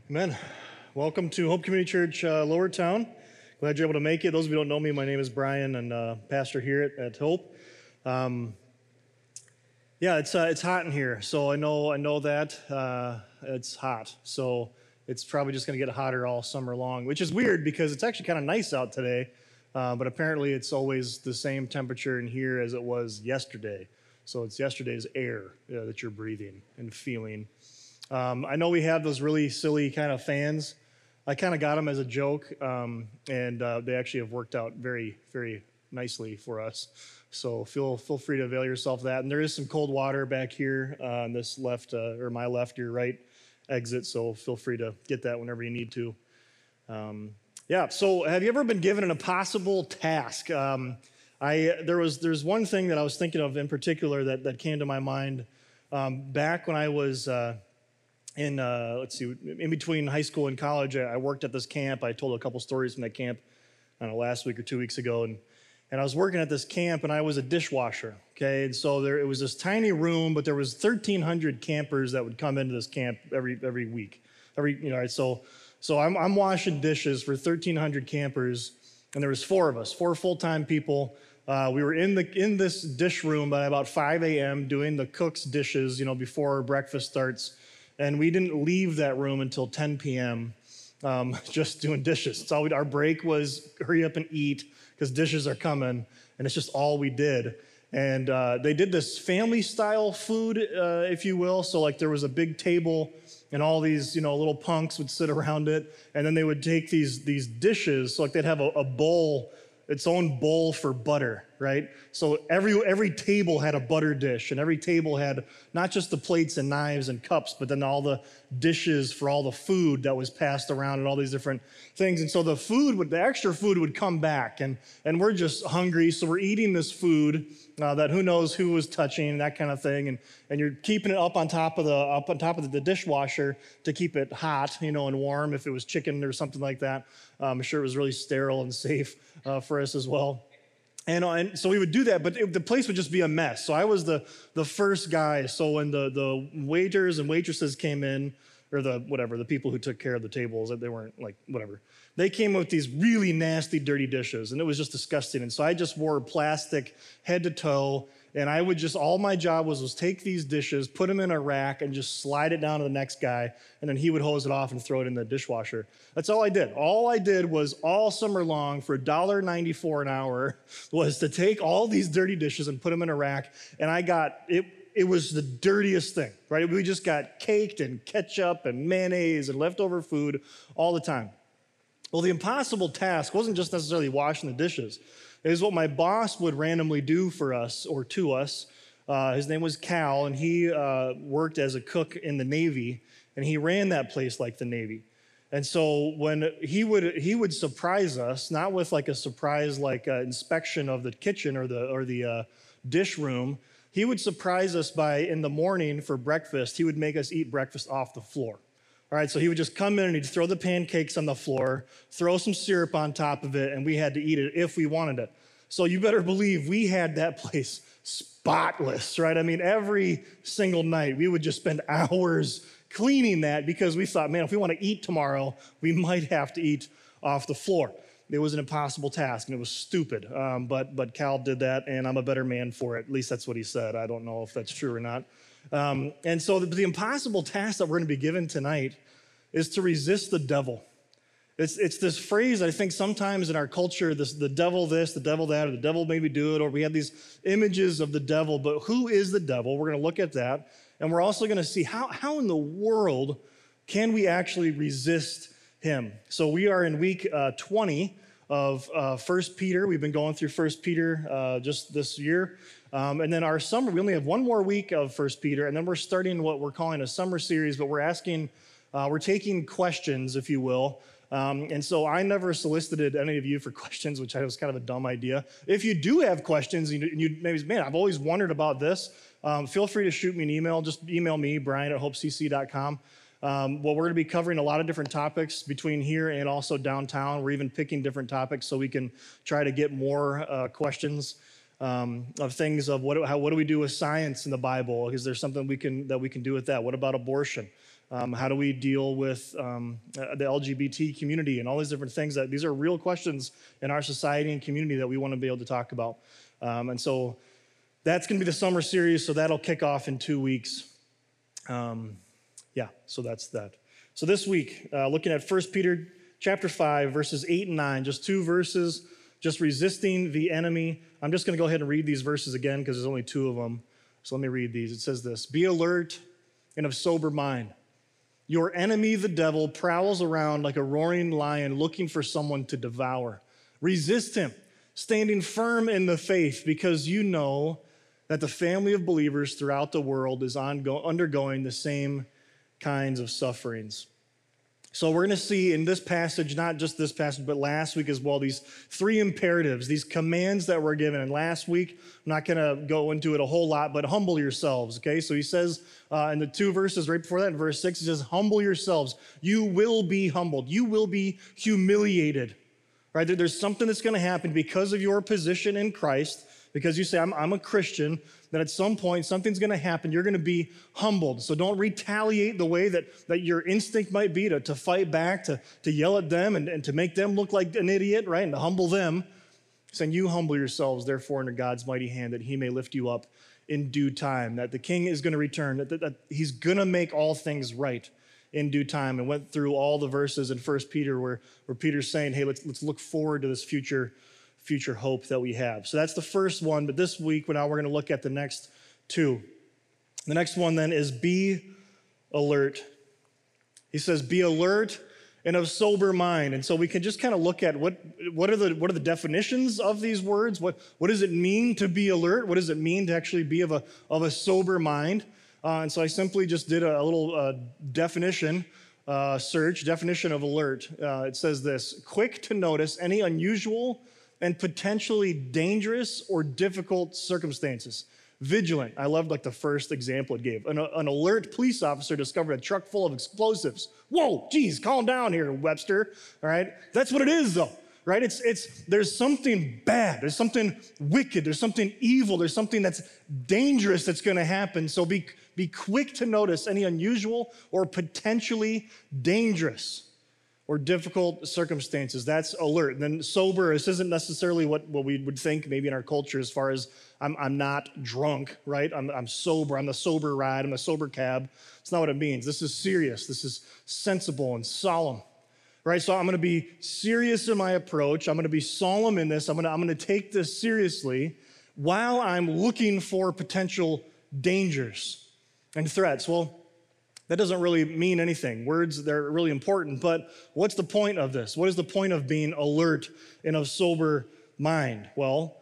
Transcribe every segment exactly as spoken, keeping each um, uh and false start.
Amen. Welcome to Hope Community Church, uh, Lowertown. Glad you're able to make it. Those of you who don't know me, my name is Brian, and uh, pastor here at, at Hope. Um, yeah, it's uh, it's hot in here, so I know I know that uh, it's hot. So it's probably just going to get hotter all summer long, which is weird because it's actually kind of nice out today. Uh, but apparently, it's always the same temperature in here as it was yesterday. So it's yesterday's air uh, that you're breathing and feeling. Um, I know we have those really silly kind of fans. I kind of got them as a joke, um, and uh, they actually have worked out very, very nicely for us. So feel feel free to avail yourself of that. And there is some cold water back here uh, on this left, uh, or my left, your right exit. So feel free to get that whenever you need to. Um, yeah. So have you ever been given an impossible task? Um, I there was there's one thing that I was thinking of in particular that that came to my mind um, back when I was. Uh, In, uh, let's see, in between high school and college, I worked at this camp. I told a couple stories from that camp, I don't know, last week or two weeks ago. And, and I was working at this camp, and I was a dishwasher, okay? And so there, it was this tiny room, but there was thirteen hundred campers that would come into this camp every every week. Every, you know, so so I'm, I'm washing dishes for thirteen hundred campers, and there was four of us, four full-time people. Uh, we were in the in this dish room by about five a.m. doing the cook's dishes, you know, before breakfast starts. And we didn't leave that room until ten p.m., um, just doing dishes. So our break was hurry up and eat because dishes are coming, and it's just all we did. And uh, they did this family-style food, uh, if you will. So like there was a big table, and all these, you know, little punks would sit around it, and then they would take these these dishes. So like they'd have a, a bowl, its own bowl for butter, right? So every every table had a butter dish, and every table had not just the plates and knives and cups, but then all the dishes for all the food that was passed around and all these different things. And so the food would, the extra food would come back, and and we're just hungry, so we're eating this food uh, that who knows who was touching, that kind of thing, and and you're keeping it up on top of the up on top of the dishwasher to keep it hot, you know, and warm if it was chicken or something like that. Um, I'm sure it was really sterile and safe uh, for us as well. And, uh, and so we would do that, but it, the place would just be a mess. So I was the the first guy. So when the, the waiters and waitresses came in, or the whatever, the people who took care of the tables, they weren't like, whatever. They came with these really nasty, dirty dishes, and it was just disgusting. And so I just wore plastic head to toe, and I would just, all my job was, was take these dishes, put them in a rack, and just slide it down to the next guy, and then he would hose it off and throw it in the dishwasher. That's all I did. All I did was all summer long for one dollar and ninety-four cents an hour was to take all these dirty dishes and put them in a rack, and I got, it It was the dirtiest thing, right? We just got caked and ketchup and mayonnaise and leftover food all the time. Well, the impossible task wasn't just necessarily washing the dishes. It was what my boss would randomly do for us or to us. Uh, his name was Cal, and he uh, worked as a cook in the Navy, and he ran that place like the Navy. And so when he would he would surprise us, not with like a surprise like uh, inspection of the kitchen or the or the uh, dish room. He would surprise us by, in the morning for breakfast, he would make us eat breakfast off the floor. All right, so he would just come in and he'd throw the pancakes on the floor, throw some syrup on top of it, and we had to eat it if we wanted it. So you better believe we had that place spotless, right? I mean, every single night we would just spend hours cleaning that because we thought, man, if we want to eat tomorrow, we might have to eat off the floor. It was an impossible task, and it was stupid. Um, but but Cal did that, and I'm a better man for it. At least that's what he said. I don't know if that's true or not. Um, and so the, the impossible task that we're going to be given tonight is to resist the devil. It's it's this phrase I think sometimes in our culture, this the devil this, the devil that, or the devil made me do it, or we have these images of the devil. But who is the devil? We're going to look at that, and we're also going to see how how in the world can we actually resist him. So we are in week uh, twenty of uh, First Peter. We've been going through First Peter uh, just this year. Um, and then our summer, we only have one more week of First Peter, and then we're starting what we're calling a summer series, but we're asking, uh, we're taking questions, if you will. Um, and so I never solicited any of you for questions, which I was kind of a dumb idea. If you do have questions, and you, you maybe, man, I've always wondered about this, um, feel free to shoot me an email. Just email me, Brian at hope c c dot com. Um, well, we're going to be covering a lot of different topics between here and also downtown. We're even picking different topics so we can try to get more uh, questions um, of things of what, how, what do we do with science in the Bible? Is there something we can that we can do with that? What about abortion? Um, how do we deal with um, uh, the L G B T community and all these different things? That these are real questions in our society and community that we want to be able to talk about. Um, and so that's going to be the summer series, so that'll kick off in two weeks. Um, yeah, so that's that. So this week, uh, looking at First Peter chapter five, verses eight and nine, just two verses, just resisting the enemy. I'm just going to go ahead and read these verses again because there's only two of them. So let me read these. It says this: "Be alert and of sober mind. Your enemy, the devil, prowls around like a roaring lion looking for someone to devour. Resist him, standing firm in the faith, because you know that the family of believers throughout the world is ongo- undergoing the same kinds of sufferings." So we're going to see in this passage, not just this passage, but last week as well, these three imperatives, these commands that were given. And last week, I'm not going to go into it a whole lot, but humble yourselves, okay? So he says uh, in the two verses right before that, in verse six, he says, humble yourselves. You will be humbled. You will be humiliated, right? There's something that's going to happen because of your position in Christ, because you say, I'm, I'm a Christian, that at some point something's going to happen. You're going to be humbled. So don't retaliate the way that, that your instinct might be to, to fight back, to, to yell at them and, and to make them look like an idiot, right? And to humble them. Saying, you humble yourselves, therefore, under God's mighty hand, that he may lift you up in due time, that the king is going to return, that, that, that he's going to make all things right in due time. And went through all the verses in First Peter where, where Peter's saying, hey, let's, let's look forward to this future future hope that we have. So that's the first one, but this week, now we're going to look at the next two. The next one then is be alert. He says, be alert and of sober mind. And so we can just kind of look at what, what are the what are the definitions of these words? What, what does it mean to be alert? What does it mean to actually be of a, of a sober mind? Uh, and so I simply just did a, a little uh, definition uh, search, definition of alert. Uh, it says this: quick to notice any unusual and potentially dangerous or difficult circumstances. Vigilant. I loved like the first example it gave. An, an alert police officer discovered a truck full of explosives. Whoa, geez, calm down here, Webster. All right, that's what it is, though. Right? It's it's there's something bad. There's something wicked. There's something evil. There's something that's dangerous that's going to happen. So be be quick to notice any unusual or potentially dangerous or difficult circumstances. That's alert. And then sober, this isn't necessarily what, what we would think maybe in our culture as far as I'm, I'm not drunk, right? I'm, I'm sober. I'm the sober ride. I'm the sober cab. It's not what it means. This is serious. This is sensible and solemn, right? So I'm going to be serious in my approach. I'm going to be solemn in this. I'm going to, I'm going to take this seriously while I'm looking for potential dangers and threats. Well, that doesn't really mean anything. Words, they're really important, but what's the point of this? What is the point of being alert and of sober mind? Well,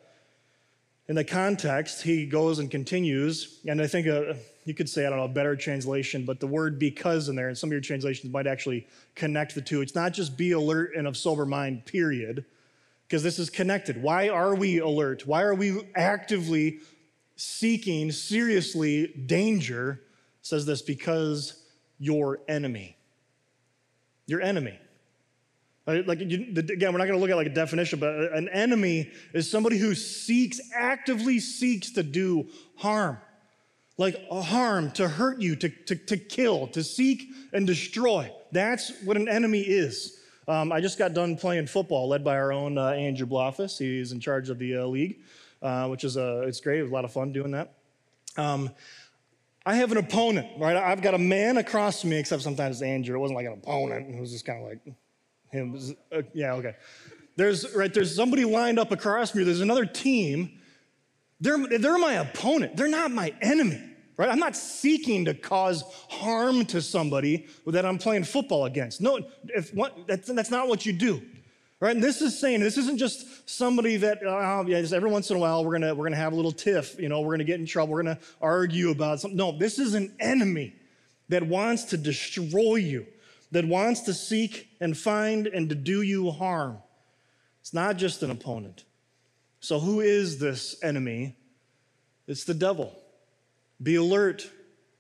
in the context, he goes and continues, and I think uh, you could say, I don't know, a better translation, but the word because in there, and some of your translations might actually connect the two. It's not just be alert and of sober mind, period, because this is connected. Why are we alert? Why are we actively seeking seriously danger? It says this: because your enemy. Your enemy. Like, again, we're not going to look at like a definition, but an enemy is somebody who seeks, actively seeks to do harm. Like a harm, to hurt you, to, to, to kill, to seek and destroy. That's what an enemy is. Um, I just got done playing football, led by our own uh, Andrew Bloffus. He's in charge of the uh, league, uh, which is uh, it's great. It was a lot of fun doing that. Um, I have an opponent, right? I've got a man across from me, except sometimes it's Andrew. It wasn't like an opponent. It was just kind of like him. Was, uh, yeah, okay. There's, right, there's somebody lined up across from me. There's another team. They're, they're my opponent. They're not my enemy, right? I'm not seeking to cause harm to somebody that I'm playing football against. No, if what, that's, that's not what you do. Right, and this is saying, this isn't just somebody that, uh, yeah, just every once in a while we're gonna we're gonna have a little tiff, you know, we're gonna get in trouble, we're gonna argue about something. No, this is an enemy that wants to destroy you, that wants to seek and find and to do you harm. It's not just an opponent. So who is this enemy? It's the devil. Be alert,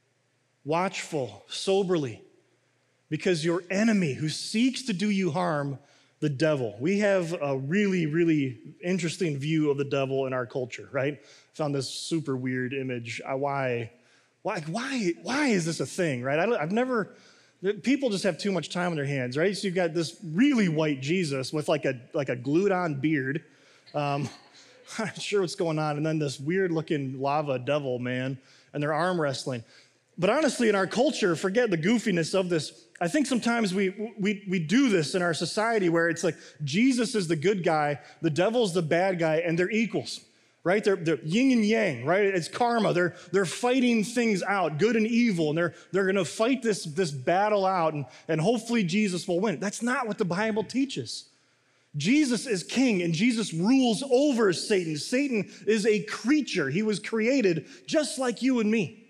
watchful, soberly, because your enemy who seeks to do you harm, the devil. We have a really, really interesting view of the devil in our culture, right? I found this super weird image. I, why, why, why, why is this a thing, right? I I've never, People just have too much time on their hands, right? So you've got this really white Jesus with like a like a glued-on beard. Um, I'm not sure what's going on. And then this weird-looking lava devil, man, and they're arm wrestling. But honestly, in our culture, forget the goofiness of this. I think sometimes we we we do this in our society where it's like Jesus is the good guy, the devil's the bad guy, and they're equals. Right? They're, they're yin and yang, right? It's karma. They're, they're fighting things out, good and evil, and they're, they're going to fight this, this battle out, and, and hopefully Jesus will win. That's not what the Bible teaches. Jesus is king, and Jesus rules over Satan. Satan is a creature. He was created just like you and me.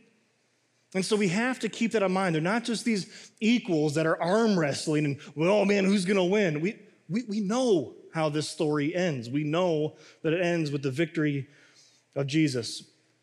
And so we have to keep that in mind. They're not just these equals that are arm wrestling and, well, oh man, who's going to win? We, we, we know how this story ends. We know that it ends with the victory of Jesus.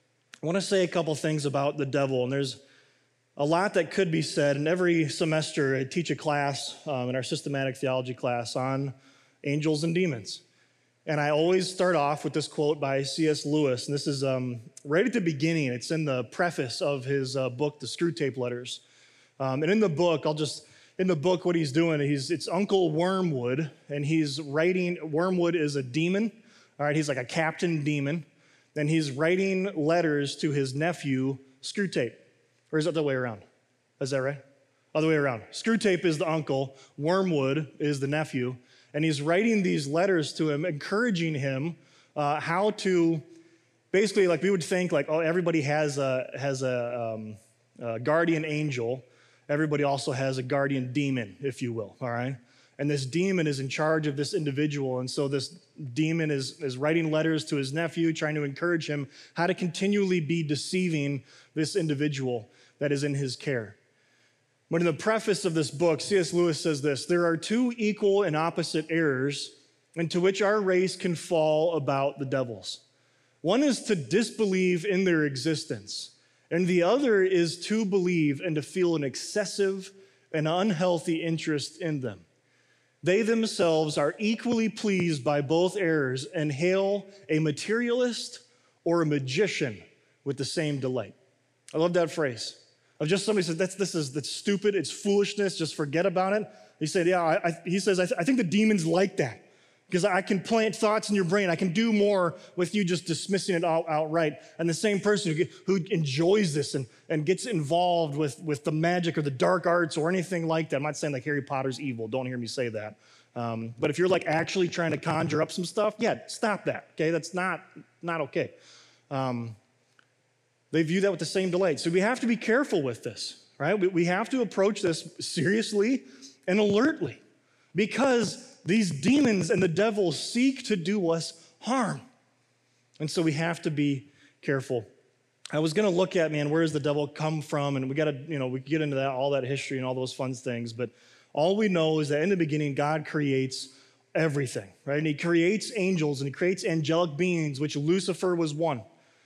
I want to say a couple things about the devil, and there's a lot that could be said. And every semester, I teach a class um, in our systematic theology class on angels and demons. And I always start off with this quote by C S Lewis, and this is um, right at the beginning. It's in the preface of his uh, book, The Screwtape Letters. Um, and in the book, I'll just In the book, what he's doing, he's it's Uncle Wormwood, and he's writing. Wormwood is a demon, all right? He's like a captain demon, and he's writing letters to his nephew, Screwtape. Or is that the other way around? Is that right? Other way around. Screwtape is the uncle, Wormwood is the nephew, and he's writing these letters to him, encouraging him uh, how to, basically, like we would think, like, oh, everybody has a has a, um, a guardian angel. Everybody also has a guardian demon, if you will, all right? And this demon is in charge of this individual, and so this demon is, is writing letters to his nephew, trying to encourage him how to continually be deceiving this individual that is in his care. But in the preface of this book, C S Lewis says this: there are two equal and opposite errors into which our race can fall about the devils. One is to disbelieve in their existence, and the other is to believe and to feel an excessive and unhealthy interest in them. They themselves are equally pleased by both errors and hail a materialist or a magician with the same delight. I love that phrase. Of just somebody said, that's, this is that's stupid, it's foolishness, just forget about it. He said, yeah, I, I, he says, I, th- I think the demons like that. Because I can plant thoughts in your brain. I can do more with you just dismissing it all outright. And the same person who, get, who enjoys this and, and gets involved with, with the magic or the dark arts or anything like that. I'm not saying like Harry Potter's evil. Don't hear me say that. Um, but if you're like actually trying to conjure up some stuff, yeah, stop that, okay? That's not, not okay. Um, they view that with the same delight. So we have to be careful with this, right? We, we have to approach this seriously and alertly, because these demons and the devil seek to do us harm. And so we have to be careful. I was going to look at, man, where does the devil come from? And we got to, you know, we get into that, all that history and all those fun things. But all we know is that in the beginning, God creates everything, right? And he creates angels and he creates angelic beings, which Lucifer was one.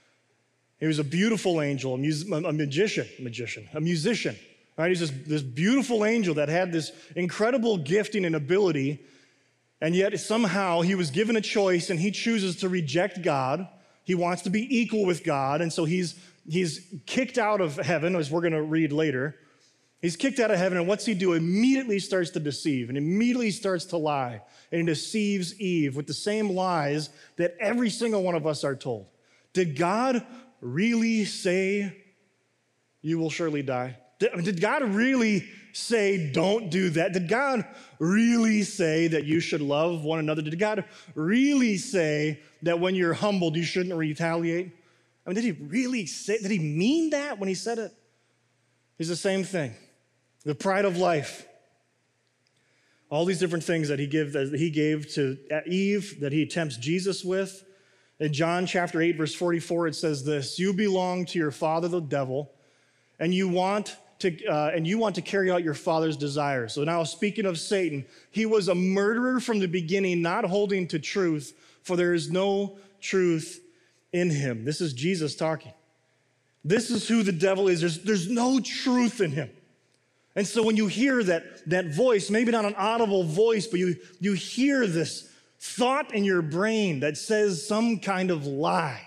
He was a beautiful angel, a, mus- a magician, magician, a musician, right? He's this, this beautiful angel that had this incredible gifting and ability. And yet somehow he was given a choice and he chooses to reject God. He wants to be equal with God. And so he's, he's kicked out of heaven, as we're going to read later. He's kicked out of heaven, and what's he do? Immediately starts to deceive and immediately starts to lie. And he deceives Eve with the same lies that every single one of us are told. Did God really say you will surely die? Did, did God really say, don't do that? Did God really say that you should love one another? Did God really say that when you're humbled, you shouldn't retaliate? I mean, did he really say, did he mean that when he said it? It's the same thing. The pride of life. All these different things that he, give, that he gave to Eve, that he tempts Jesus with. In John chapter eight, verse forty-four, it says this: you belong to your father, the devil, and you want To, uh, and you want to carry out your father's desires. So now, speaking of Satan, he was a murderer from the beginning, not holding to truth, for there is no truth in him. This is Jesus talking. This is who the devil is. There's, there's no truth in him. And so when you hear that, that voice, maybe not an audible voice, but you, you hear this thought in your brain that says some kind of lie,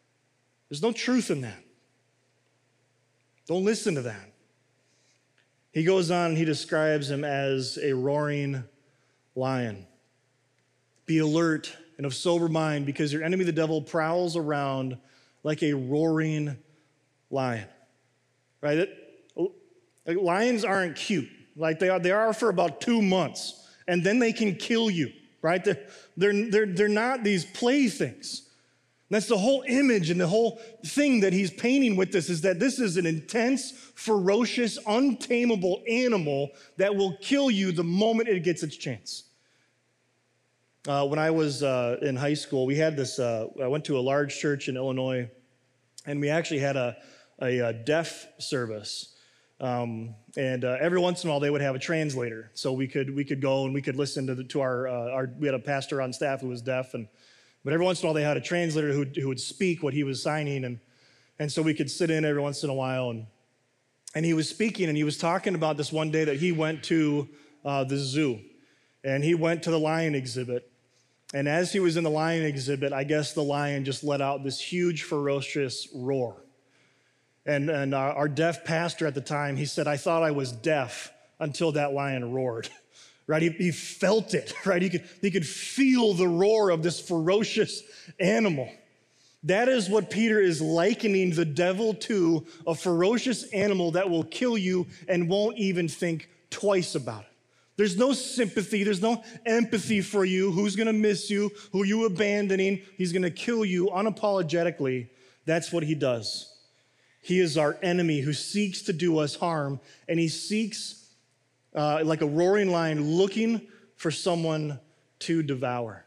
there's no truth in that. Don't listen to that. He goes on and he describes him as a roaring lion. Be alert and of sober mind, because your enemy, the devil, prowls around like a roaring lion. Right? It, like lions aren't cute. Like they are, they are for about two months, and then they can kill you. Right? They're, they're, they're, they're not these playthings. That's the whole image and the whole thing that he's painting with this, is that this is an intense, ferocious, untamable animal that will kill you the moment it gets its chance. Uh, when I was uh, in high school, we had this, uh, I went to a large church in Illinois, and we actually had a, a, a deaf service. Um, and uh, every once in a while, they would have a translator. So we could we could go and we could listen to, the, to our, uh, our, we had a pastor on staff who was deaf, and but every once in a while, they had a translator who, who would speak what he was signing, and, and so we could sit in every once in a while, and, and he was speaking, and he was talking about this one day that he went to uh, the zoo, and he went to the lion exhibit, and as he was in the lion exhibit, I guess the lion just let out this huge, ferocious roar, and, and our, our deaf pastor at the time, he said, I thought I was deaf until that lion roared. Right, he, he felt it, right? He could, he could feel the roar of this ferocious animal. That is what Peter is likening the devil to, a ferocious animal that will kill you and won't even think twice about it. There's no sympathy, there's no empathy for you. Who's gonna miss you? Who are you abandoning? He's gonna kill you unapologetically. That's what he does. He is our enemy who seeks to do us harm, and he seeks Uh, like a roaring lion looking for someone to devour.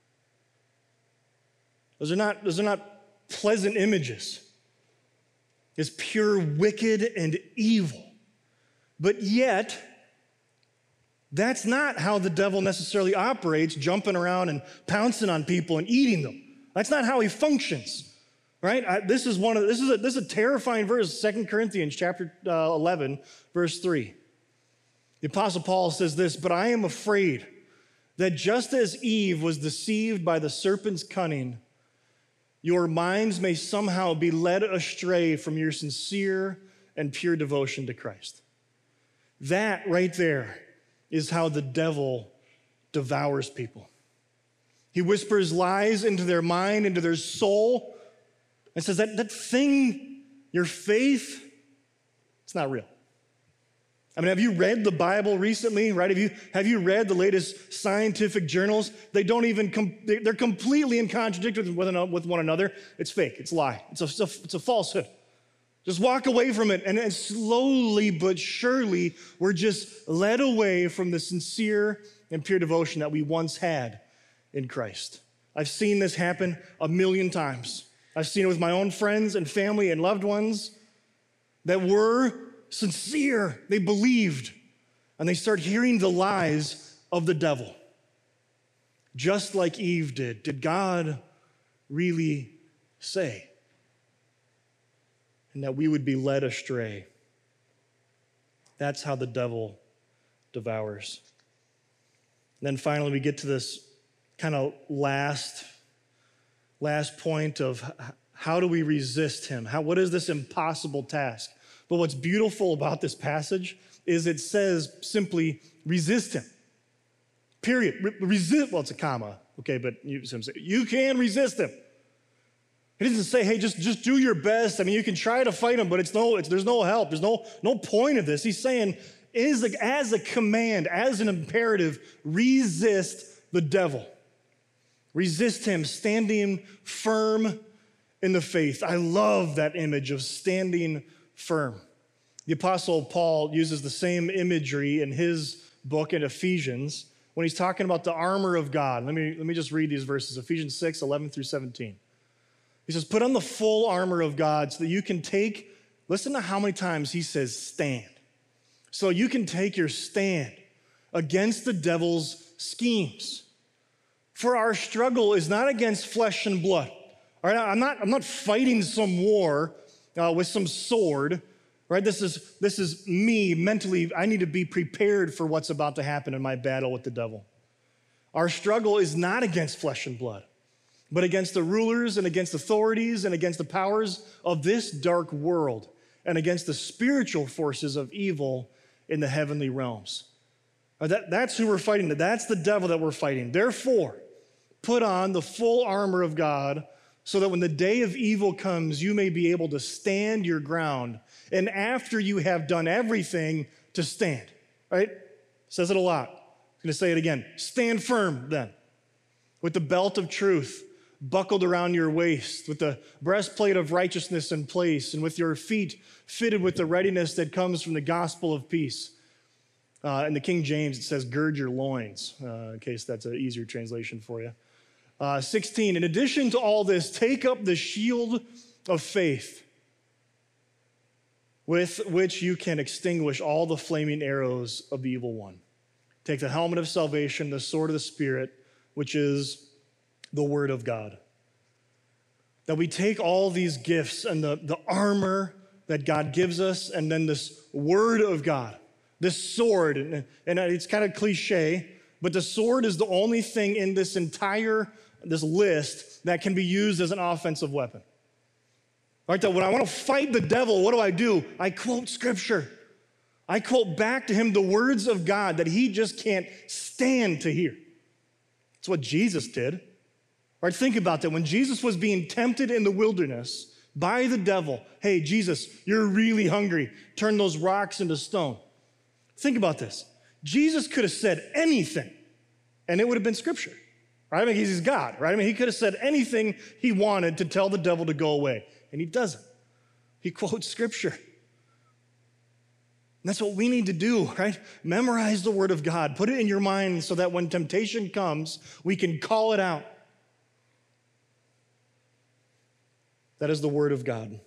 Those are not, those are not pleasant images. It's pure wicked and evil. But yet, that's not how the devil necessarily operates, jumping around and pouncing on people and eating them. That's not how he functions, right? I, this is one of this is a, this is a terrifying verse, Second Corinthians chapter uh, eleven, verse three. The Apostle Paul says this, but I am afraid that just as Eve was deceived by the serpent's cunning, your minds may somehow be led astray from your sincere and pure devotion to Christ. That right there is how the devil devours people. He whispers lies into their mind, into their soul, and says that, that thing, your faith, it's not real. I mean, have you read the Bible recently, right? Have you, have you read the latest scientific journals? They don't even, com- they're completely in contradiction with one another. It's fake, it's a lie, it's a, it's a falsehood. Just walk away from it, and, and slowly but surely, we're just led away from the sincere and pure devotion that we once had in Christ. I've seen this happen a million times. I've seen it with my own friends and family and loved ones that were sincere, they believed, and they start hearing the lies of the devil. Just like Eve did. Did God really say? And that we would be led astray. That's how the devil devours. And then finally we get to this kind of last, last point of how do we resist him? How, what is this impossible task? But what's beautiful about this passage is it says simply, resist him. Period. Re- resist, well, it's a comma, okay, but you, you can resist him. He doesn't say, hey, just, just do your best. I mean, you can try to fight him, but it's no, it's, there's no help. There's no, no point of this. He's saying, is a, as a command, as an imperative, resist the devil. Resist him, standing firm in the faith. I love that image of standing firm. The Apostle Paul uses the same imagery in his book in Ephesians when he's talking about the armor of God. Let me, let me just read these verses, Ephesians six, eleven through seventeen. He says, put on the full armor of God so that you can take, listen to how many times he says stand. So you can take your stand against the devil's schemes. For our struggle is not against flesh and blood. All right, I'm not, I'm not fighting some war Uh, with some sword, right? This is, this is me mentally. I need to be prepared for what's about to happen in my battle with the devil. Our struggle is not against flesh and blood, but against the rulers and against authorities and against the powers of this dark world and against the spiritual forces of evil in the heavenly realms. That, that's who we're fighting. That's the devil that we're fighting. Therefore, put on the full armor of God so that when the day of evil comes, you may be able to stand your ground. And after you have done everything, to stand, right? Says it a lot. I'm going to say it again. Stand firm then, with the belt of truth buckled around your waist, with the breastplate of righteousness in place, and with your feet fitted with the readiness that comes from the gospel of peace. Uh, in the King James, it says, gird your loins, uh, in case that's an easier translation for you. Uh, sixteen, in addition to all this, take up the shield of faith, with which you can extinguish all the flaming arrows of the evil one. Take the helmet of salvation, the sword of the Spirit, which is the word of God. That we take all these gifts and the, the armor that God gives us, and then this word of God, this sword, and, and it's kind of cliche, but the sword is the only thing in this entire, this list that can be used as an offensive weapon. Right, that when I want to fight the devil, what do I do? I quote scripture. I quote back to him the words of God that he just can't stand to hear. That's what Jesus did. Right, think about that. When Jesus was being tempted in the wilderness by the devil, hey, Jesus, you're really hungry. Turn those rocks into stone. Think about this. Jesus could have said anything, and it would have been scripture. Right? I mean, he's God, right? I mean, he could have said anything he wanted to tell the devil to go away. And he doesn't. He quotes scripture. And that's what we need to do, right? Memorize the word of God. Put it in your mind so that when temptation comes, we can call it out. That is the word of God.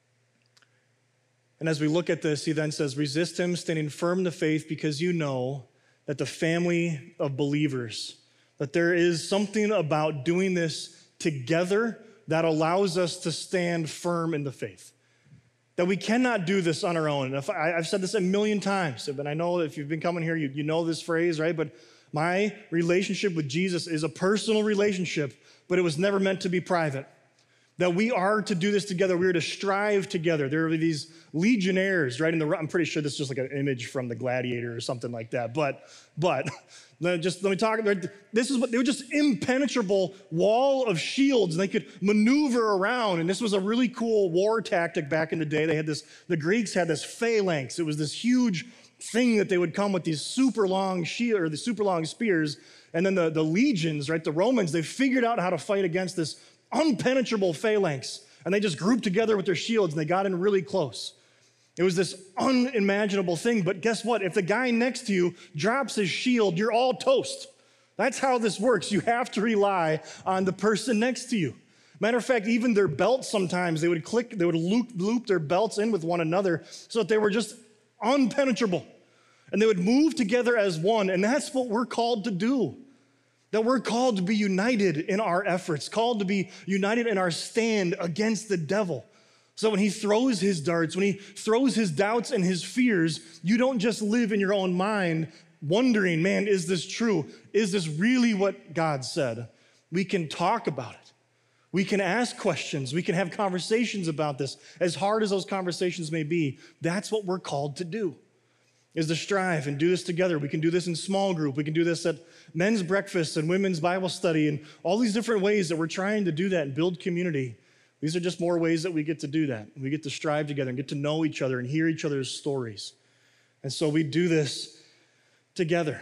And as we look at this, he then says, resist him, standing firm in the faith, because you know that the family of believers, that there is something about doing this together that allows us to stand firm in the faith. That we cannot do this on our own. And if I, I've said this a million times, and I know if you've been coming here, you, you know this phrase, right? But my relationship with Jesus is a personal relationship, but it was never meant to be private. That we are to do this together. We are to strive together. There are these legionnaires, right? In the, I'm pretty sure this is just like an image from the Gladiator or something like that. But, but just let me talk. This is what they were just impenetrable wall of shields, and they could maneuver around. And this was a really cool war tactic back in the day. They had this. The Greeks had this phalanx. It was this huge thing that they would come with these super long shield or the super long spears. And then the, the legions, right? The Romans, they figured out how to fight against this unpenetrable phalanx, and they just grouped together with their shields and they got in really close. It was this unimaginable thing, but guess what? If the guy next to you drops his shield, you're all toast. That's how this works. You have to rely on the person next to you. Matter of fact, even their belts sometimes, they would click, they would loop, loop their belts in with one another so that they were just unpenetrable. And they would move together as one, and that's what we're called to do. That we're called to be united in our efforts, called to be united in our stand against the devil. So when he throws his darts, when he throws his doubts and his fears, you don't just live in your own mind wondering, man, is this true? Is this really what God said? We can talk about it. We can ask questions. We can have conversations about this. As hard as those conversations may be, that's what we're called to do, is to strive and do this together. We can do this in small group. We can do this at men's breakfast and women's Bible study and all these different ways that we're trying to do that and build community. These are just more ways that we get to do that. We get to strive together and get to know each other and hear each other's stories. And so we do this together.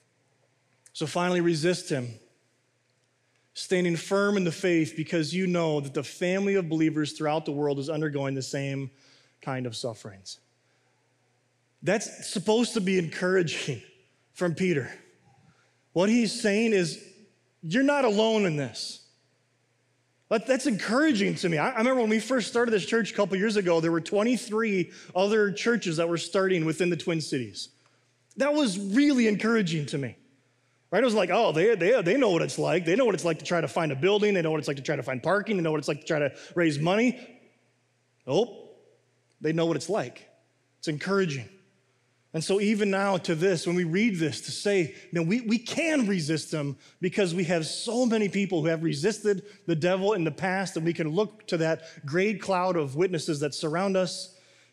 So finally, resist him, standing firm in the faith, because you know that the family of believers throughout the world is undergoing the same kind of sufferings. That's supposed to be encouraging from Peter. What he's saying is, you're not alone in this. That's encouraging to me. I remember when we first started this church a couple years ago, there were twenty-three other churches that were starting within the Twin Cities. That was really encouraging to me. Right? It was like, oh, they, they, they know what it's like. They know what it's like to try to find a building. They know what it's like to try to find parking. They know what it's like to try to raise money. Nope. They know what it's like. It's encouraging. And so even now to this, when we read this, to say, man, we, we can resist him because we have so many people who have resisted the devil in the past, and we can look to that great cloud of witnesses that surround us,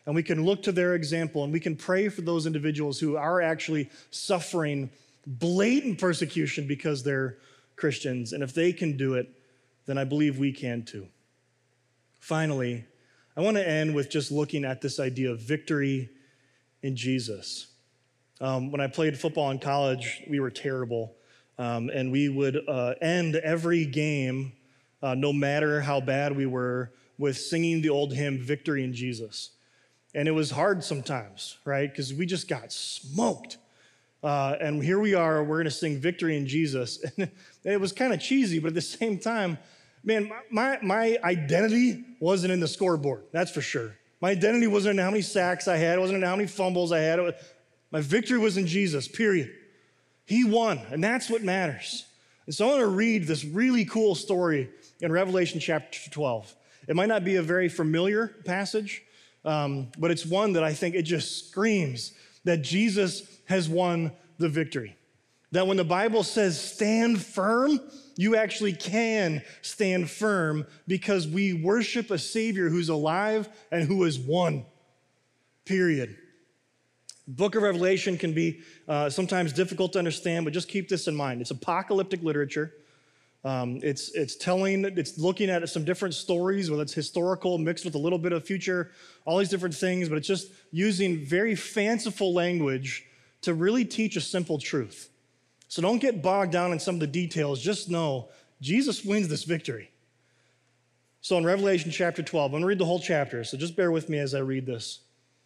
And we can look to their example and we can pray for those individuals who are actually suffering blatant persecution because they're Christians. And if they can do it, then I believe we can too. Finally, I want to end with just looking at this idea of victory in Jesus. Um, when I played football in college, we were terrible. Um, and we would uh, end every game, uh, no matter how bad we were, with singing the old hymn, Victory in Jesus. And it was hard sometimes, right? Because we just got smoked. Uh, and here we are, we're going to sing Victory in Jesus. And it was kind of cheesy, but at the same time, man, my, my identity wasn't in the scoreboard, that's for sure. My identity wasn't in how many sacks I had, it wasn't in how many fumbles I had. It was, my victory was in Jesus, period. He won, and that's what matters. And so I want to read this really cool story in Revelation chapter twelve. It might not be a very familiar passage, um, but it's one that I think it just screams that Jesus has won the victory. That when the Bible says stand firm, you actually can stand firm because we worship a Savior who's alive and who has won, period. Book of Revelation can be uh, sometimes difficult to understand, but just keep this in mind. It's apocalyptic literature. Um, it's, it's telling, it's looking at some different stories, whether it's historical mixed with a little bit of future, all these different things, but it's just using very fanciful language to really teach a simple truth. So don't get bogged down in some of the details. Just know Jesus wins this victory. So in Revelation chapter twelve, I'm going to read the whole chapter, so just bear with me as I read this.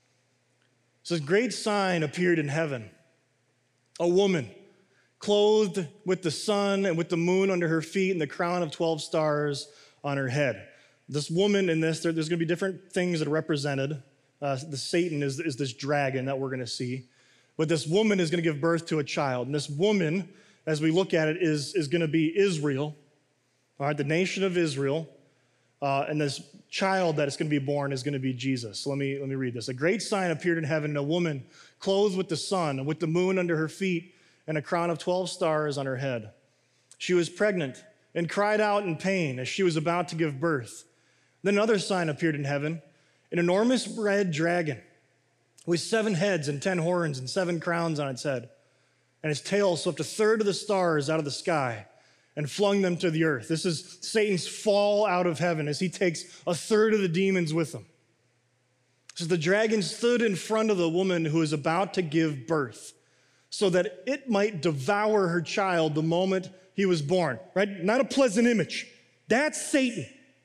It says, great sign appeared in heaven, a woman clothed with the sun and with the moon under her feet and the crown of twelve stars on her head. This woman in this, there, there's going to be different things that are represented. Uh, the Satan is, is this dragon that we're going to see. But this woman is going to give birth to a child. And this woman, as we look at it, is, is going to be Israel, all right, the nation of Israel. Uh, and this child that is going to be born is going to be Jesus. So let me, let me read this. A great sign appeared in heaven, a woman clothed with the sun and with the moon under her feet and a crown of twelve stars on her head. She was pregnant and cried out in pain as she was about to give birth. Then another sign appeared in heaven, an enormous red dragon with seven heads and ten horns and seven crowns on its head. And its tail swept a third of the stars out of the sky and flung them to the earth. This is Satan's fall out of heaven as he takes a third of the demons with him. So the dragon stood in front of the woman who is about to give birth so that it might devour her child the moment he was born, right? Not a pleasant image. That's Satan.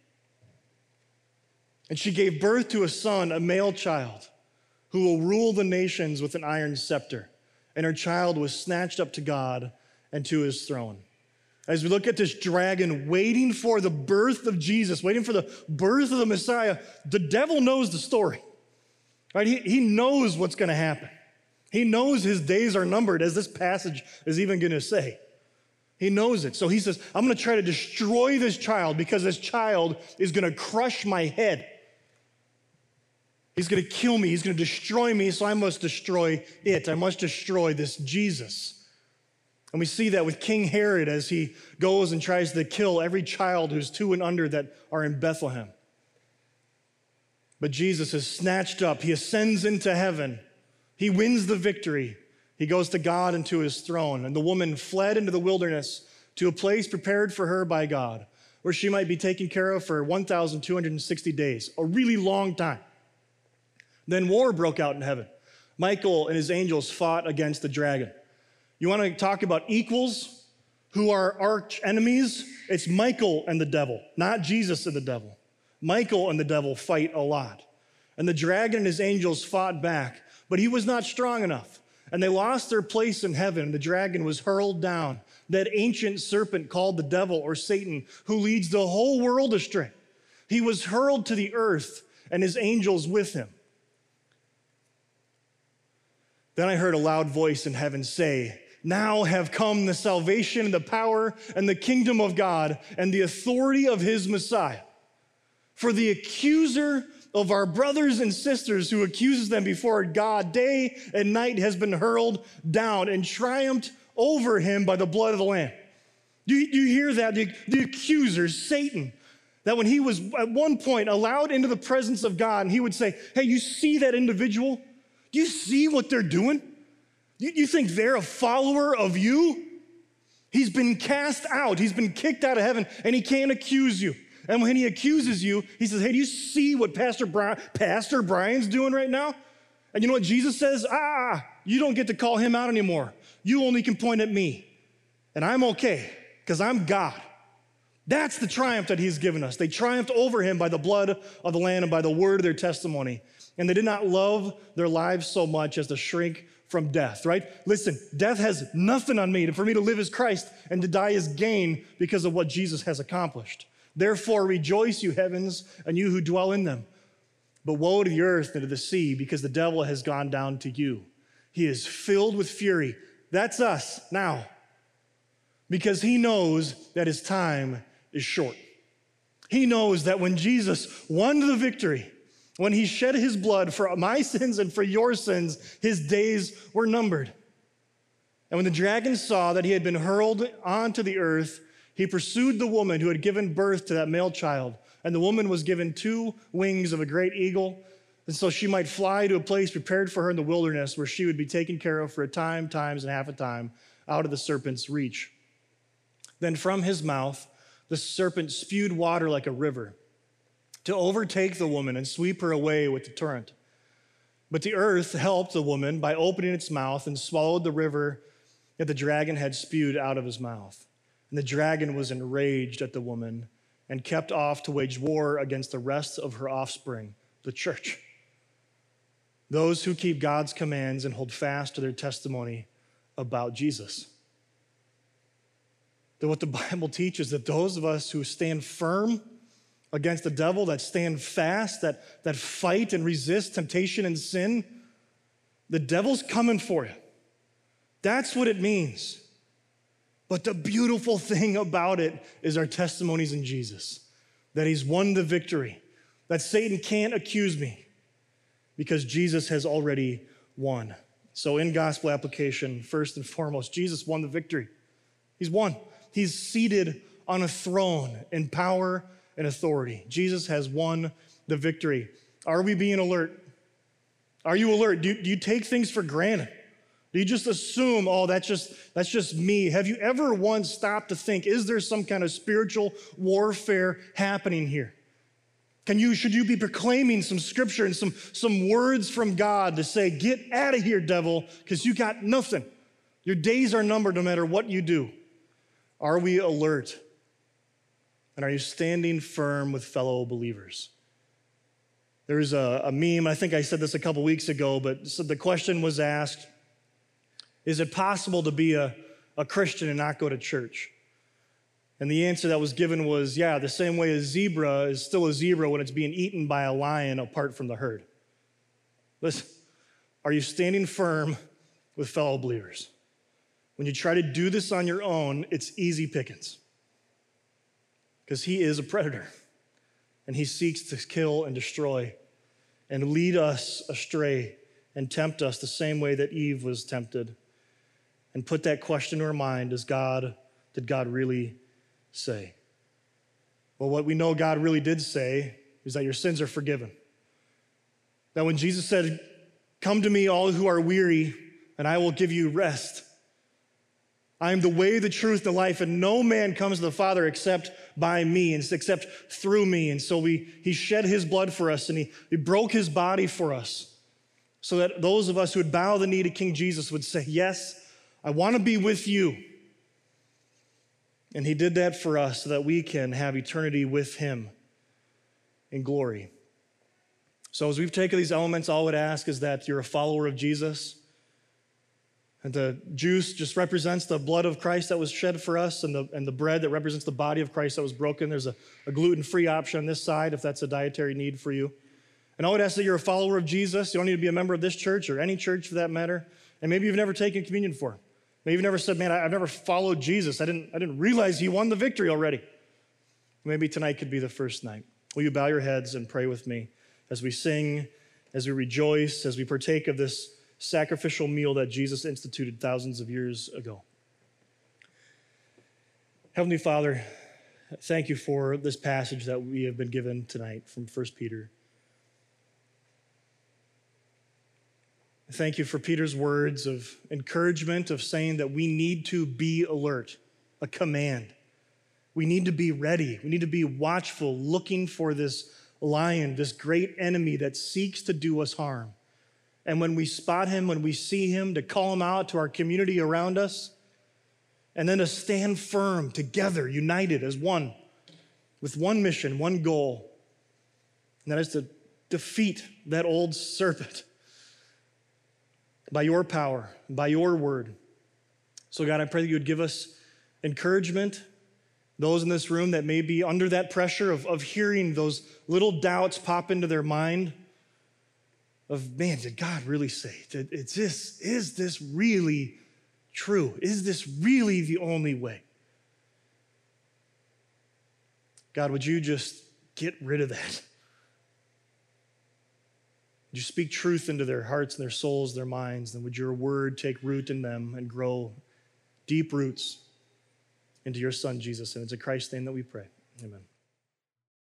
And she gave birth to a son, a male child, who will rule the nations with an iron scepter. And her child was snatched up to God and to his throne. As we look at this dragon waiting for the birth of Jesus, waiting for the birth of the Messiah, the devil knows the story, right? He, he knows what's going to happen. He knows his days are numbered, as this passage is even going to say. He knows it. So he says, I'm going to try to destroy this child because this child is going to crush my head. He's going to kill me. He's going to destroy me, so I must destroy it. I must destroy this Jesus. And we see that with King Herod as he goes and tries to kill every child who's two and under that are in Bethlehem. But Jesus is snatched up. He ascends into heaven. He wins the victory. He goes to God and to his throne. And the woman fled into the wilderness to a place prepared for her by God, where she might be taken care of for one thousand two hundred sixty days, a really long time. Then war broke out in heaven. Michael and his angels fought against the dragon. You want to talk about equals who are arch enemies? It's Michael and the devil, not Jesus and the devil. Michael and the devil fight a lot. And the dragon and his angels fought back, but he was not strong enough. And they lost their place in heaven. The dragon was hurled down, that ancient serpent called the devil or Satan, who leads the whole world astray. He was hurled to the earth and his angels with him. Then I heard a loud voice in heaven say, now have come the salvation and the power and the kingdom of God and the authority of his Messiah. For the accuser of our brothers and sisters who accuses them before God day and night has been hurled down and triumphed over him by the blood of the Lamb. Do you, do you hear that? The, the accuser, Satan, That when he was at one point allowed into the presence of God, and he would say, hey, you see that individual? Do you see what they're doing? You, you think they're a follower of you? He's been cast out. He's been kicked out of heaven, and he can't accuse you. And when he accuses you, he says, hey, do you see what Pastor Brian, Pastor Brian's doing right now? And you know what Jesus says? Ah, you don't get to call him out anymore. You only can point at me. And I'm okay, because I'm God. That's the triumph that he's given us. They triumphed over him by the blood of the Lamb and by the word of their testimony. And they did not love their lives so much as to shrink from death, right? Listen, death has nothing on me. For me to live is Christ and to die is gain because of what Jesus has accomplished. Therefore, rejoice, you heavens, and you who dwell in them. But woe to the earth and to the sea, because the devil has gone down to you. He is filled with fury. That's us now. Because he knows that his time is short. He knows that when Jesus won the victory, when he shed his blood for my sins and for your sins, his days were numbered. And when the dragon saw that he had been hurled onto the earth, he pursued the woman who had given birth to that male child. And the woman was given two wings of a great eagle, and so she might fly to a place prepared for her in the wilderness, where she would be taken care of for a time, times, and half a time, out of the serpent's reach. Then from his mouth, the serpent spewed water like a river, to overtake the woman and sweep her away with the torrent. But the earth helped the woman by opening its mouth and swallowed the river that the dragon had spewed out of his mouth. And the dragon was enraged at the woman and kept off to wage war against the rest of her offspring, the church. Those who keep God's commands and hold fast to their testimony about Jesus. That what the Bible teaches, that those of us who stand firm against the devil, that stand fast, that, that fight and resist temptation and sin, the devil's coming for you. That's what it means. But the beautiful thing about it is our testimonies in Jesus, that he's won the victory, that Satan can't accuse me because Jesus has already won. So in gospel application, first and foremost, Jesus won the victory. He's won. He's seated on a throne in power and authority. Jesus has won the victory. Are we being alert? Are you alert? Do you, do you take things for granted? Do you just assume, oh, that's just, that's just me? Have you ever once stopped to think, is there some kind of spiritual warfare happening here? Can you, should you be proclaiming some scripture and some, some words from God to say, get out of here, devil, because you got nothing. Your days are numbered no matter what you do. Are we alert? And are you standing firm with fellow believers? There's a, a meme, I think I said this a couple weeks ago, but so the question was asked, is it possible to be a, a Christian and not go to church? And the answer that was given was, yeah, the same way a zebra is still a zebra when it's being eaten by a lion apart from the herd. Listen, are you standing firm with fellow believers? When you try to do this on your own, it's easy pickings. Because he is a predator, and he seeks to kill and destroy and lead us astray and tempt us the same way that Eve was tempted. And put that question in our mind, does God, did God really say? Well, what we know God really did say is that your sins are forgiven. That when Jesus said, come to me all who are weary, and I will give you rest. I am the way, the truth, the life, and no man comes to the Father except by me, and except through me. And so we, he shed his blood for us, and he, he broke his body for us, so that those of us who would bow the knee to King Jesus would say, yes, I want to be with you. And he did that for us so that we can have eternity with him in glory. So as we've taken these elements, all I would ask is that you're a follower of Jesus. And the juice just represents the blood of Christ that was shed for us, and the, and the bread that represents the body of Christ that was broken. There's a, a gluten-free option on this side if that's a dietary need for you. And I would ask that you're a follower of Jesus. You don't need to be a member of this church or any church for that matter. And maybe you've never taken communion before. Maybe you've never said, man, I've never followed Jesus. I didn't, I didn't realize he won the victory already. Maybe tonight could be the first night. Will you bow your heads and pray with me as we sing, as we rejoice, as we partake of this sacrificial meal that Jesus instituted thousands of years ago? Heavenly Father, thank you for this passage that we have been given tonight from First Peter. Thank you for Peter's words of encouragement, of saying that we need to be alert, a command. We need to be ready. We need to be watchful, looking for this lion, this great enemy that seeks to do us harm. And when we spot him, when we see him, to call him out to our community around us, and then to stand firm together, united as one, with one mission, one goal, and that is to defeat that old serpent by your power, by your word. So God, I pray that you would give us encouragement, those in this room that may be under that pressure of, of hearing those little doubts pop into their mind of, man, did God really say? Did, it's this, is this really true? Is this really the only way? God, would you just get rid of that? Would you speak truth into their hearts and their souls, their minds, and would your word take root in them and grow deep roots into your Son, Jesus? And it's in Christ's name that we pray. Amen.